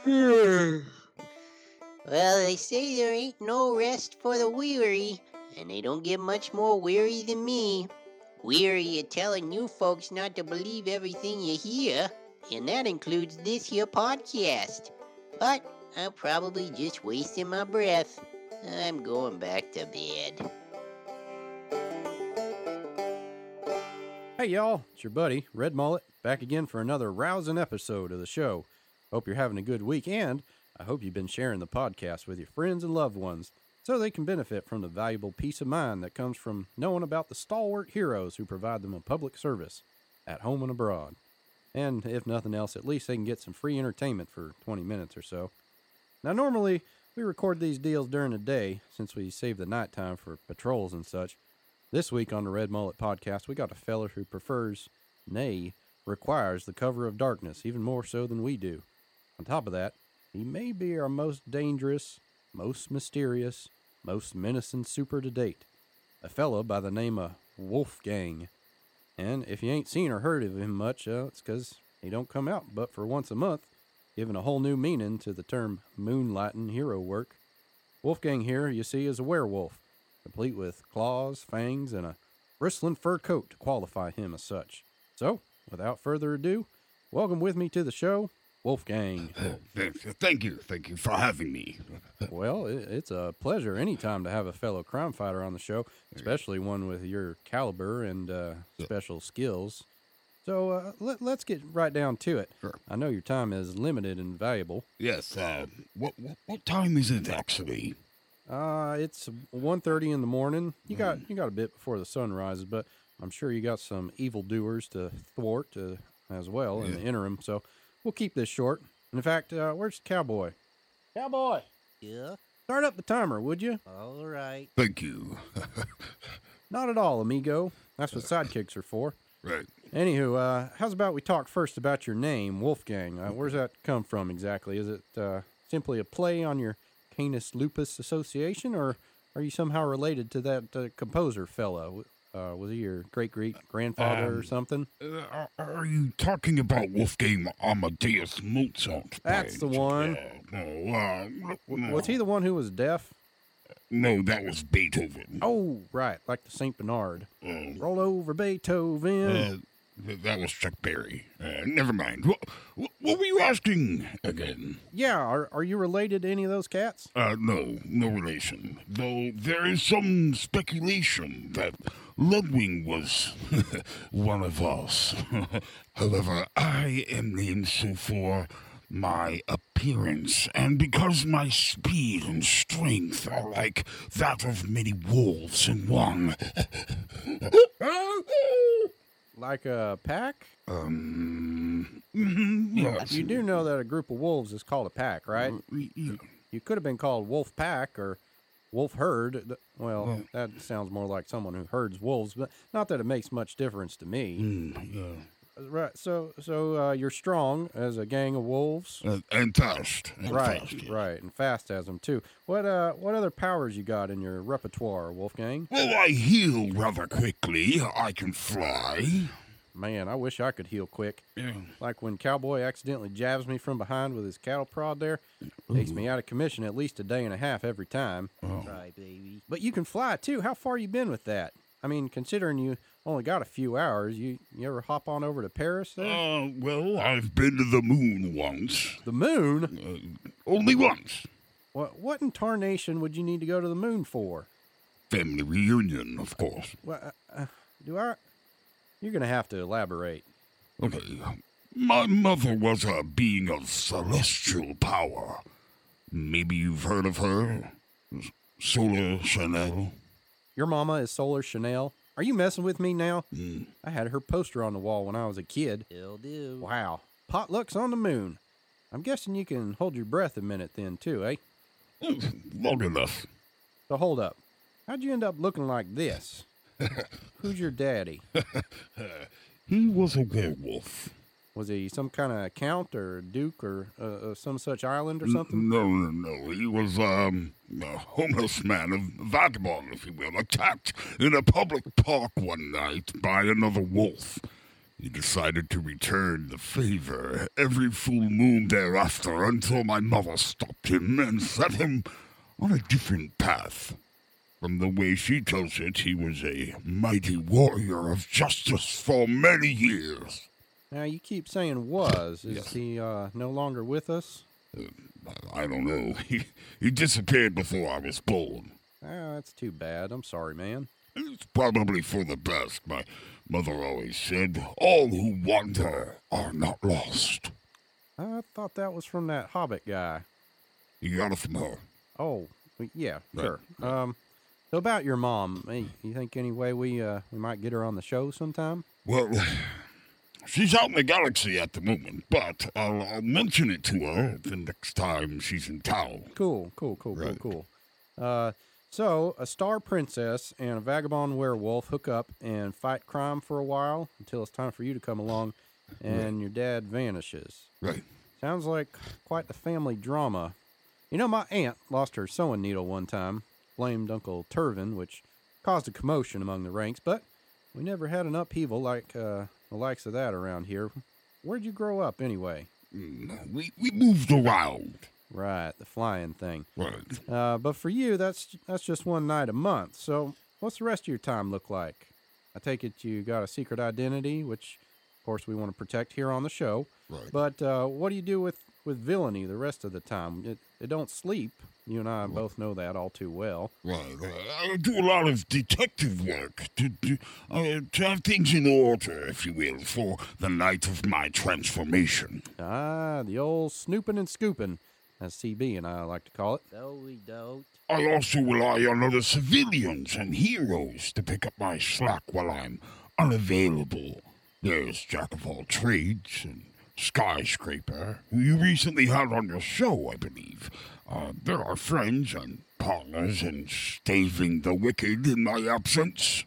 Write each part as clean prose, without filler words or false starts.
Well, they say there ain't no rest for the weary, and they don't get much more weary than me. Weary of telling you folks not to believe everything you hear, and that includes this here podcast. But I'm probably just wasting my breath. I'm going back to bed. Hey y'all, it's your buddy, Red Mullet, back again for another rousing episode of the show. Hope you're having a good week, and I hope you've been sharing the podcast with your friends and loved ones so they can benefit from the valuable peace of mind that comes from knowing about the stalwart heroes who provide them a public service at home and abroad. And if nothing else, at least they can get some free entertainment for 20 minutes or so. Now, normally, we record these deals during the day since we save the nighttime for patrols and such. This week on the Red Mullet Podcast, we got a fella who prefers, nay, requires the cover of darkness even more so than we do. On top of that, he may be our most dangerous, most mysterious, most menacing super to date. A fella by the name of Wolfgang. And if you ain't seen or heard of him much, it's because he don't come out but for once a month, giving a whole new meaning to the term moonlighting hero work. Wolfgang here, you see, is a werewolf, complete with claws, fangs, and a bristling fur coat to qualify him as such. So, without further ado, welcome with me to the show, Wolfgang. Thank you for having me. Well, it's a pleasure anytime to have a fellow crime fighter on the show, especially one with your caliber and special skills. So let's get right down to it. Sure. I know your time is limited and valuable. Yes, what time is it actually? It's 1:30 in the morning. You got a bit before the sun rises, but I'm sure you got some evildoers to thwart as well in the interim. So we'll keep this short. And in fact, where's the cowboy? Cowboy, Yeah? start up the timer, would you? All right. Thank you. Not at all, amigo. That's what sidekicks are for. Right. Anywho, how's about we talk first about your name, Wolfgang? Where's that come from exactly? Is it simply a play on your Canis Lupus association, or are you somehow related to that composer fella? Was he your great-great-grandfather or something? Are you talking about Wolfgang Amadeus Mozart? That's the one. Was he the one who was deaf? No, that was Beethoven. Oh, right, like the St. Bernard. Roll over Beethoven. That was Chuck Berry. Never mind. What were you asking again? Yeah, are you related to any of those cats? No relation. Though there is some speculation that Ludwig was one of us. However, I am named so for my appearance, and because my speed and strength are like that of many wolves in one. Like a pack? Yes. You do know that a group of wolves is called a pack, right? Yeah. You could have been called Wolf Pack or Wolf Herd. Well, that sounds more like someone who herds wolves, but not that it makes much difference to me. Yeah. Right. So you're strong as a gang of wolves. And fast. Right. Fast, yeah. Right. And fast as them too. What other powers you got in your repertoire, Wolfgang? Well, I heal rather quickly. I can fly. Man, I wish I could heal quick. Yeah. Like when Cowboy accidentally jabs me from behind with his cattle prod there. Takes me out of commission at least a day and a half every time. Try, baby. But you can fly too. How far you been with that? I mean, considering you only got a few hours, you ever hop on over to Paris there? Well, I've been to the moon once. The moon? Only once. What in tarnation would you need to go to the moon for? Family reunion, of course. Well, you're going to have to elaborate. Okay. My mother was a being of celestial power. Maybe you've heard of her? Solar Chanel. Your mama is Solar Chanel? Are you messing with me now? I had her poster on the wall when I was a kid. Will do. Wow. Potlucks on the moon. I'm guessing you can hold your breath a minute then, too, eh? Long enough. So hold up. How'd you end up looking like this? Who's your daddy? He was a werewolf. Was he some kind of count or duke or some such island or something? No. He was a homeless man, a vagabond, if you will, attacked in a public park one night by another wolf. He decided to return the favor every full moon thereafter until my mother stopped him and set him on a different path. From the way she tells it, he was a mighty warrior of justice for many years. Now, you keep saying was. Is he no longer with us? I don't know. He disappeared before I was born. Oh, that's too bad. I'm sorry, man. It's probably for the best. My mother always said, all who wander are not lost. I thought that was from that Hobbit guy. You got it from her. Oh, yeah, Right. sure. So about your mom, hey, you think any way we might get her on the show sometime? Well, she's out in the galaxy at the moment, but I'll mention it to her the next time she's in town. Cool. Right. So, a star princess and a vagabond werewolf hook up and fight crime for a while until it's time for you to come along and your dad vanishes. Right. Sounds like quite the family drama. You know, my aunt lost her sewing needle one time, blamed Uncle Turvin, which caused a commotion among the ranks, but we never had an upheaval like the likes of that around here. Where'd you grow up, anyway? We moved around. Right, the flying thing. Right. But for you, that's just one night a month. So what's the rest of your time look like? I take it you got a secret identity, which, of course, we want to protect here on the show. Right. But what do you do with villainy the rest of the time? It don't sleep. You and I both know that all too well. Right. I do a lot of detective work to have things in order, if you will, for the night of my transformation. Ah, the old snooping and scooping, as CB and I like to call it. No, we don't. I also rely on other civilians and heroes to pick up my slack while I'm unavailable. There's Jack of all trades and Skyscraper, who you recently had on your show, I believe. There are friends and partners in staving the wicked in my absence.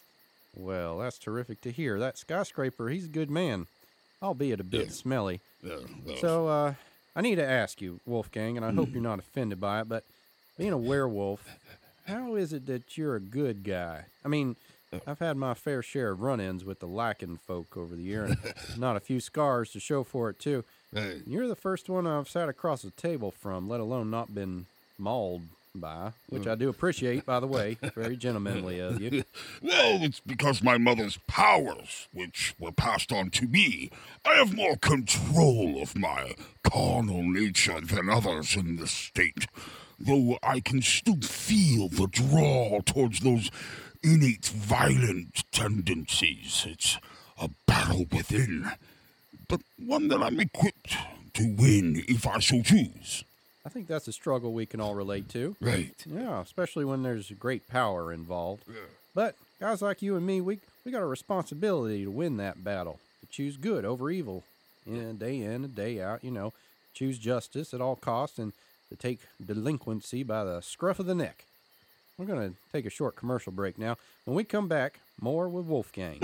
Well, that's terrific to hear. That Skyscraper, he's a good man, albeit a bit smelly. Yeah, well, So, I need to ask you, Wolfgang, and I hope you're not offended by it, but being a werewolf, how is it that you're a good guy? I mean, I've had my fair share of run-ins with the Lycan folk over the year, and not a few scars to show for it, too. hey, You're the first one I've sat across the table from, let alone not been mauled by, which I do appreciate, by the way. Very gentlemanly of you. well, it's because my mother's powers, which were passed on to me, I have more control of my carnal nature than others in the state, though I can still feel the draw towards those innate violent tendencies. It's a battle within, but one that I'm equipped to win if I so choose. I think that's a struggle we can all relate to. Right. Yeah, especially when there's great power involved. But guys like you and me, we got a responsibility to win that battle, to choose good over evil, day in and day out, choose justice at all costs, and to take delinquency by the scruff of the neck. We're going to take a short commercial break now. When we come back, more with Wolfgang.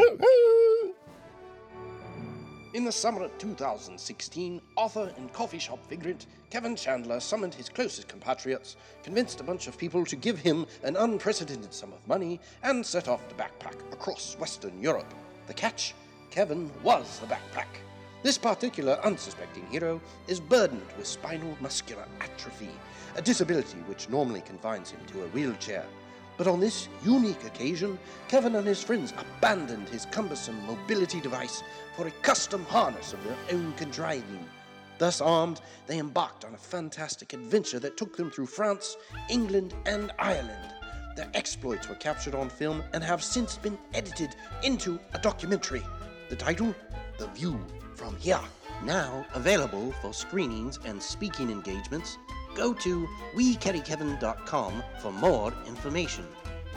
In the summer of 2016, author and coffee shop vagrant Kevin Chandler summoned his closest compatriots, convinced a bunch of people to give him an unprecedented sum of money, and set off to backpack across Western Europe. The catch? Kevin was the backpack. This particular unsuspecting hero is burdened with spinal muscular atrophy, a disability which normally confines him to a wheelchair. But on this unique occasion, Kevin and his friends abandoned his cumbersome mobility device for a custom harness of their own contriving. Thus armed, they embarked on a fantastic adventure that took them through France, England, and Ireland. Their exploits were captured on film and have since been edited into a documentary. The title? The View from Here. Now available for screenings and speaking engagements. Go to wecarrykevin.com for more information.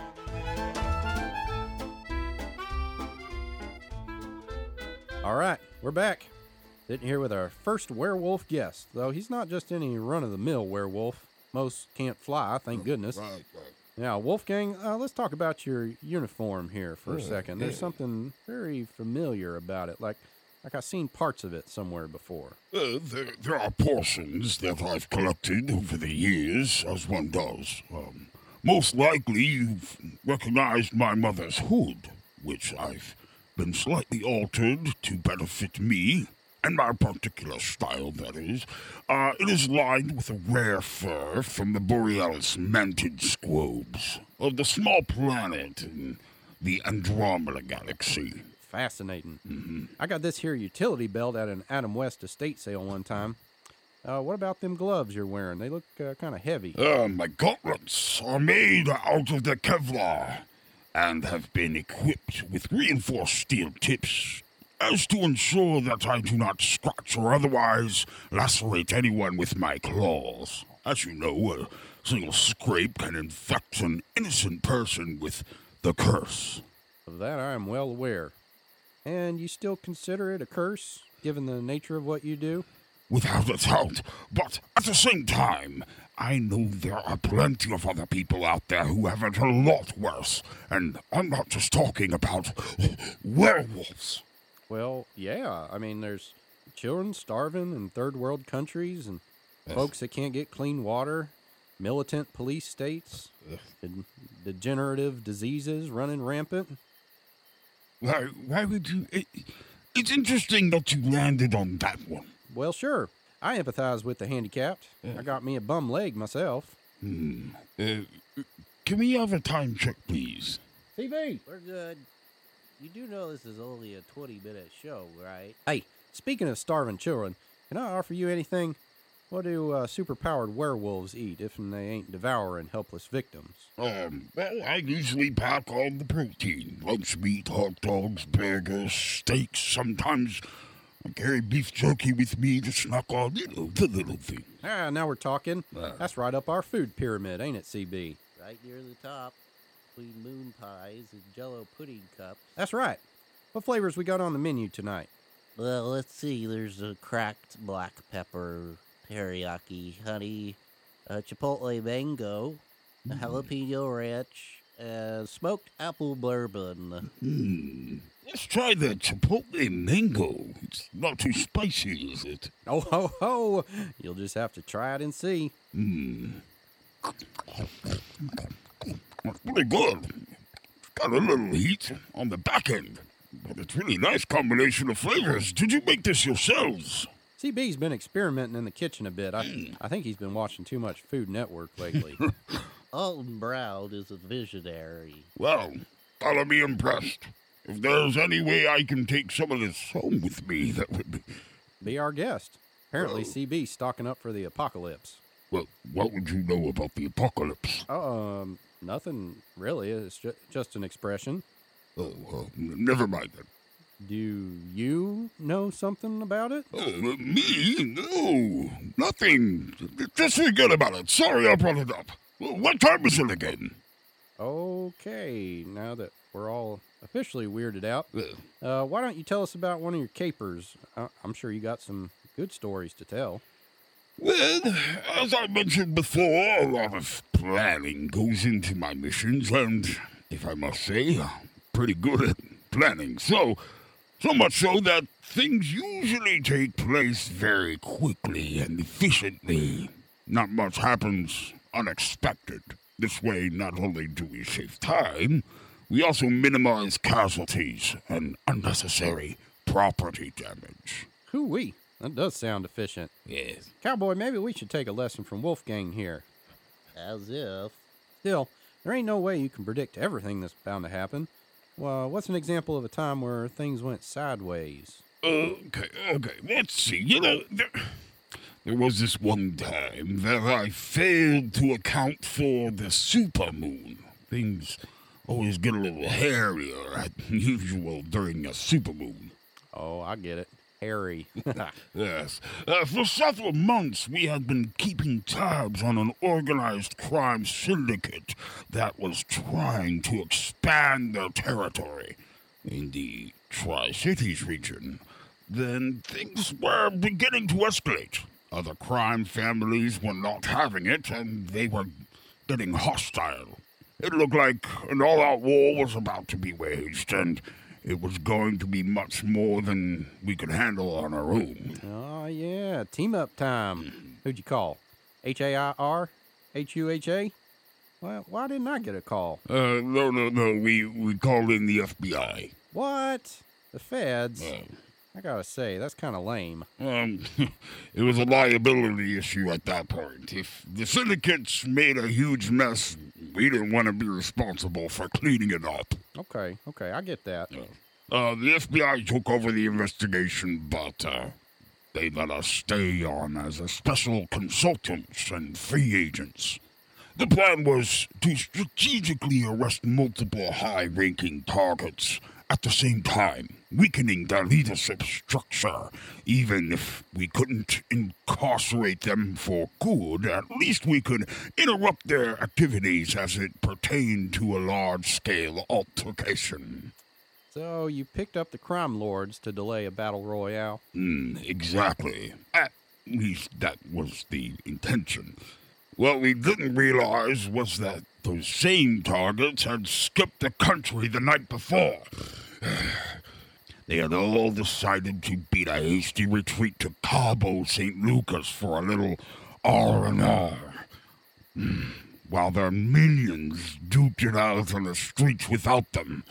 All right, we're back. Sitting here with our first werewolf guest, though he's not just any run-of-the-mill werewolf. Most can't fly, thank goodness. Right. Now, Wolfgang, let's talk about your uniform here for a second. There's something very familiar about it, like I've seen parts of it somewhere before. There are portions that I've collected over the years, as one does. Most likely you've recognized my mother's hood, which I've been slightly altered to better fit me, and my particular style, that is. It is lined with a rare fur from the Borealis mantid squobes of the small planet in the Andromeda Galaxy. Fascinating. I got this here utility belt at an Adam West estate sale one time. What about them gloves you're wearing? They look kind of heavy. My gauntlets are made out of the Kevlar and have been equipped with reinforced steel tips as to ensure that I do not scratch or otherwise lacerate anyone with my claws. As you know, a single scrape can infect an innocent person with the curse. Of that I am well aware. And you still consider it a curse, given the nature of what you do? Without a doubt, but at the same time, I know there are plenty of other people out there who have it a lot worse, and I'm not just talking about werewolves. Well, yeah. I mean, there's children starving in third world countries, and folks that can't get clean water, militant police states, and degenerative diseases running rampant. Why would you... It's interesting that you landed on that one. Well, sure. I empathize with the handicapped. I got me a bum leg myself. Can we have a time check, please? CB! We're good. You do know this is only a 20-minute show, right? Hey, speaking of starving children, can I offer you anything? What do superpowered werewolves eat if they ain't devouring helpless victims? Well, I usually pack all the protein. Lunch meat, hot dogs, burgers, steaks. Sometimes I carry beef jerky with me to snack on, the little thing. Now we're talking. That's right up our food pyramid, ain't it, CB? Right near the top, between moon pies and Jell-O pudding cups. That's right. What flavors we got on the menu tonight? Well, let's see. There's a cracked black pepper, teriyaki honey, chipotle mango, a jalapeno ranch, and smoked apple bourbon. Let's try the chipotle mango. It's not too spicy, is it? Oh, ho, ho. You'll just have to try it and see. That's pretty good. It's got a little heat on the back end, but it's really nice combination of flavors. Did you make this yourselves? CB's been experimenting in the kitchen a bit. I think he's been watching too much Food Network lately. Alton Brown is a visionary. Well, I'll be impressed. If there's any way I can take some of this home with me, that would be our guest. Apparently, CB's stocking up for the apocalypse. Well, what would you know about the apocalypse? Nothing really. It's just an expression. Oh, well, never mind then. Do you know something about it? Me? No, nothing. Just forget about it. Sorry I brought it up. What time is it again? Okay, now that we're all officially weirded out, why don't you tell us about one of your capers? I'm sure you got some good stories to tell. Well, as I mentioned before, a lot of planning goes into my missions, and if I must say, pretty good at planning. So much so that things usually take place very quickly and efficiently. Not much happens unexpected. This way, not only do we save time, we also minimize casualties and unnecessary property damage. Hoo-wee. That does sound efficient. Yes. Cowboy, maybe we should take a lesson from Wolfgang here. As if. Still, there ain't no way you can predict everything that's bound to happen. Well, what's an example of a time where things went sideways? Okay. Let's see. There was this one time that I failed to account for the supermoon. Things always get a little hairier than usual during a supermoon. Oh, I get it. Hairy. Yes. For several months, we had been keeping tabs on an organized crime syndicate that was trying to expand their territory in the Tri-Cities region. Then things were beginning to escalate. Other crime families were not having it, and they were getting hostile. It looked like an all-out war was about to be waged, and it was going to be much more than we could handle on our own. Oh, yeah. Team-up time. Who'd you call? H-A-I-R? H-U-H-A? Well, why didn't I get a call? No. We called in the FBI. What? The feds? I gotta say, that's kind of lame. It was a liability issue at that point. If the syndicates made a huge mess, we didn't want to be responsible for cleaning it up. Okay, I get that. The FBI took over the investigation, but they let us stay on as a special consultants and free agents. The plan was to strategically arrest multiple high-ranking targets at the same time, weakening their leadership structure. Even if we couldn't incarcerate them for good, at least we could interrupt their activities as it pertained to a large-scale altercation. So you picked up the crime lords to delay a battle royale? Exactly. At least that was the intention. What we didn't realize was that those same targets had skipped the country the night before. They had all decided to beat a hasty retreat to Cabo St. Lucas for a little R&R, while their minions duked it out on the streets without them.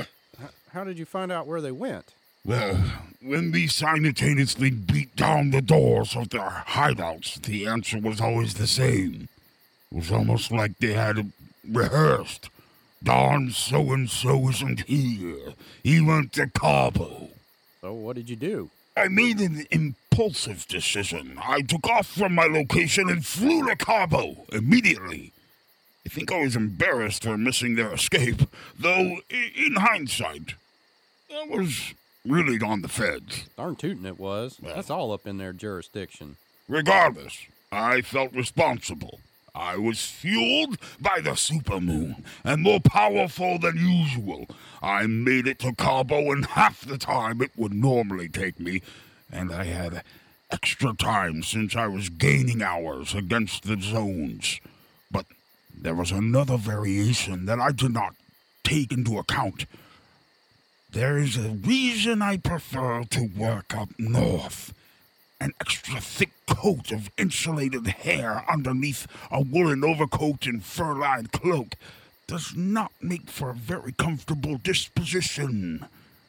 How did you find out where they went? Well, when we simultaneously beat down the doors of their hideouts, the answer was always the same. It was almost like they had rehearsed. Don so-and-so isn't here. He went to Cabo. So what did you do? I made an impulsive decision. I took off from my location and flew to Cabo immediately. I think I was embarrassed for missing their escape, though in hindsight, that was really on the feds. Darn tootin' it was. That's all up in their jurisdiction. Regardless, I felt responsible. I was fueled by the supermoon, and more powerful than usual. I made it to Cabo in half the time it would normally take me, and I had extra time since I was gaining hours against the zones. But there was another variation that I did not take into account. There is a reason I prefer to work up north. An extra thick coat of insulated hair underneath a woolen overcoat and fur-lined cloak does not make for a very comfortable disposition.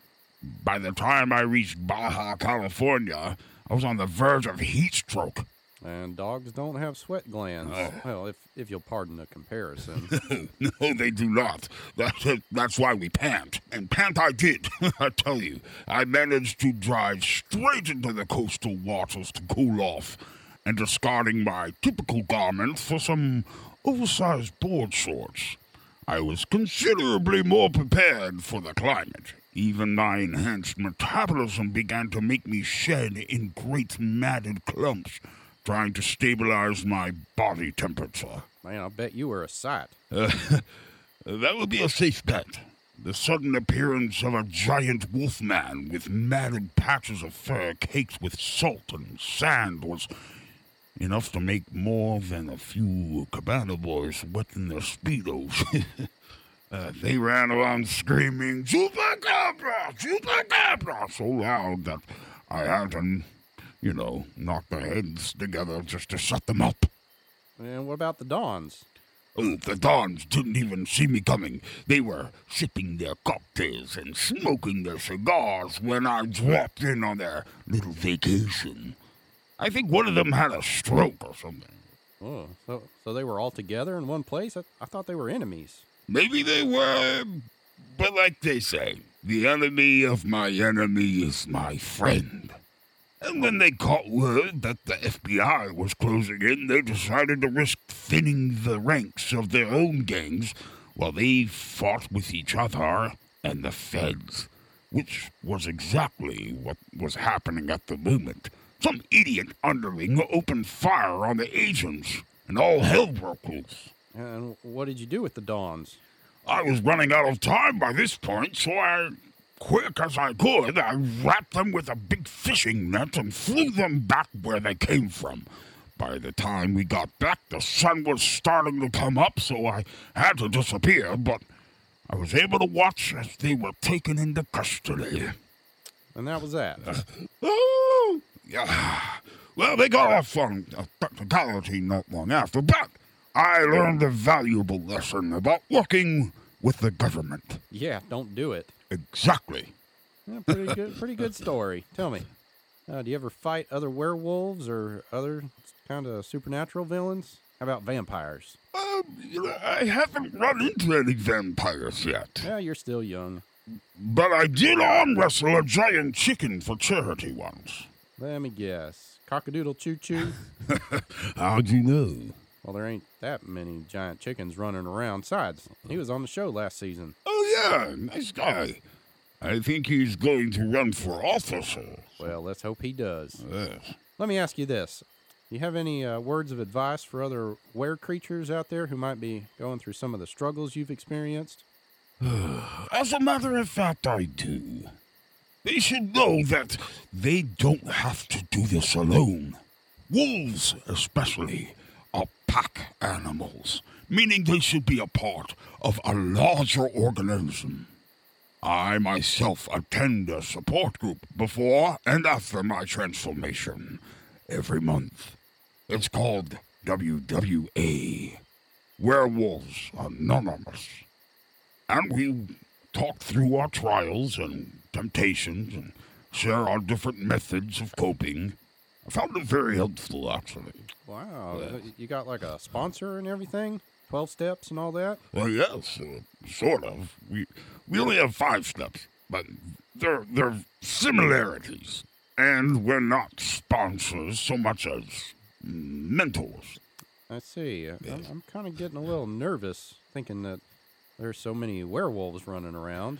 By the time I reached Baja California, I was on the verge of heat stroke. And dogs don't have sweat glands. Well, if you'll pardon the comparison. No, they do not. That's why we pant. And pant I did, I tell you. I managed to drive straight into the coastal waters to cool off, and discarding my typical garments for some oversized board shorts. I was considerably more prepared for the climate. Even my enhanced metabolism began to make me shed in great matted clumps, trying to stabilize my body temperature. Man, I'll bet you were a sight. That would be a safe bet. The sudden appearance of a giant wolfman with matted patches of fur caked with salt and sand was enough to make more than a few cabana boys wet in their Speedos. They ran around screaming, "Chupacabra! Chupacabra!" so loud that I had to, knock their heads together just to shut them up. And what about the Dons? Oh, the Dons didn't even see me coming. They were sipping their cocktails and smoking their cigars when I dropped in on their little vacation. I think one of them had a stroke or something. Oh, so they were all together in one place? I thought they were enemies. Maybe they were, but like they say, the enemy of my enemy is my friend. And when they caught word that the FBI was closing in, they decided to risk thinning the ranks of their own gangs while they fought with each other and the feds, which was exactly what was happening at the moment. Some idiot underling opened fire on the agents, and all hell broke loose. And what did you do with the Dons? I was running out of time by this point, so quick as I could, I wrapped them with a big fishing net and flew them back where they came from. By the time we got back, the sun was starting to come up, so I had to disappear, but I was able to watch as they were taken into custody. And that was that? Oh, yeah. Well, they got off on a technicality not long after, but I learned a valuable lesson about working with the government. Yeah, don't do it. Exactly. Yeah, pretty good story. Tell me, do you ever fight other werewolves or other kind of supernatural villains? How about vampires? I haven't run into any vampires yet. Yeah, you're still young. But I did arm wrestle a giant chicken for charity once. Let me guess. Cockadoodle Choo Choo? How'd you know? Well, there ain't that many giant chickens running around. Besides, he was on the show last season. Oh, yeah, nice guy. I think he's going to run for officer. Well, let's hope he does. Yes. Let me ask you this. Do you have any words of advice for other were-creatures out there who might be going through some of the struggles you've experienced? As a matter of fact, I do. They should know that they don't have to do this alone. Wolves, especially, are pack animals, meaning they should be a part of a larger organism. I myself attend a support group before and after my transformation every month. It's called WWA, Werewolves Anonymous. And we talk through our trials and temptations and share our different methods of coping. I found it very helpful, actually. Wow. You got like a sponsor and everything? 12 steps and all that? Well, yes, sort of. We only have 5 steps, but there are similarities. And we're not sponsors so much as mentors. I see. I'm kind of getting a little nervous thinking that there's so many werewolves running around.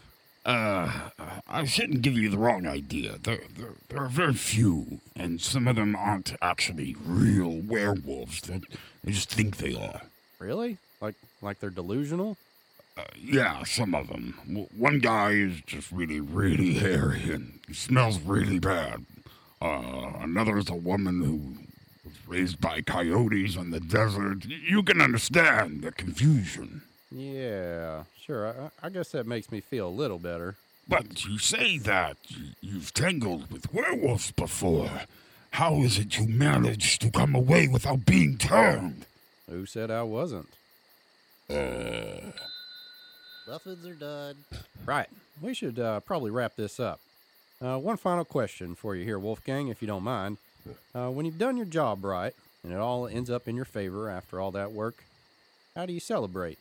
I shouldn't give you the wrong idea. There are very few, and some of them aren't actually real werewolves. They just think they are. Really? Like they're delusional? Yeah, some of them. One guy is just really, really hairy and smells really bad. Another is a woman who was raised by coyotes in the desert. You can understand the confusion. Yeah, sure. I guess that makes me feel a little better. But you say that you've tangled with werewolves before. How is it you managed to come away without being turned? Who said I wasn't? Muffins are done. Right. We should probably wrap this up. One final question for you here, Wolfgang, if you don't mind. When you've done your job right, and it all ends up in your favor after all that work, how do you celebrate?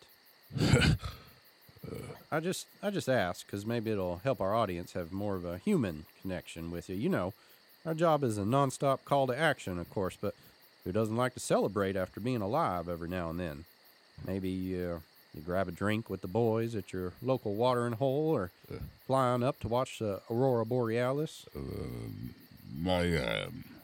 I just ask because maybe it'll help our audience have more of a human connection with you. You know, our job is a nonstop call to action, of course, but who doesn't like to celebrate after being alive every now and then? Maybe you grab a drink with the boys at your local watering hole, or fly on up to watch the Aurora Borealis. My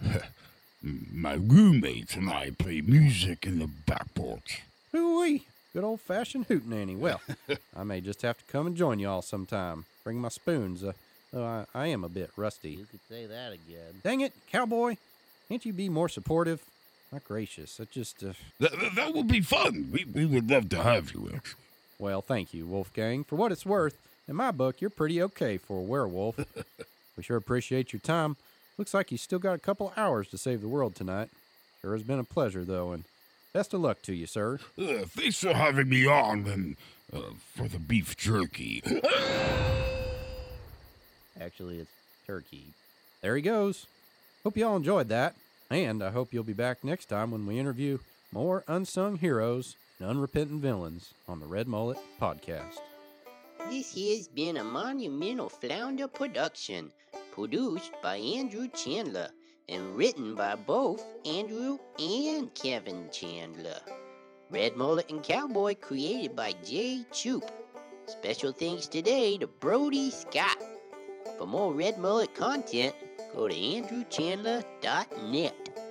roommates and I play music in the back porch. Hooey! Good old-fashioned hootenanny. Well, I may just have to come and join you all sometime. Bring my spoons, though I am a bit rusty. You could say that again. Dang it, cowboy! Can't you be more supportive? My gracious, that just... That would be fun. We would love to have you, actually. Well, thank you, Wolfgang. For what it's worth, in my book, you're pretty okay for a werewolf. We sure appreciate your time. Looks like you still got a couple hours to save the world tonight. Sure has been a pleasure, though, and best of luck to you, sir. Thanks for having me on, and for the beef jerky. Actually, it's turkey. There he goes. Hope you all enjoyed that, and I hope you'll be back next time when we interview more unsung heroes and unrepentant villains on the Red Mullet Podcast. This has been a Monumental Flounder production, produced by Andrew Chandler, and written by both Andrew and Kevin Chandler. Red Mullet and Cowboy created by Jay Choop. Special thanks today to Brody Scott. For more Red Mullet content, go to andrewchandler.net.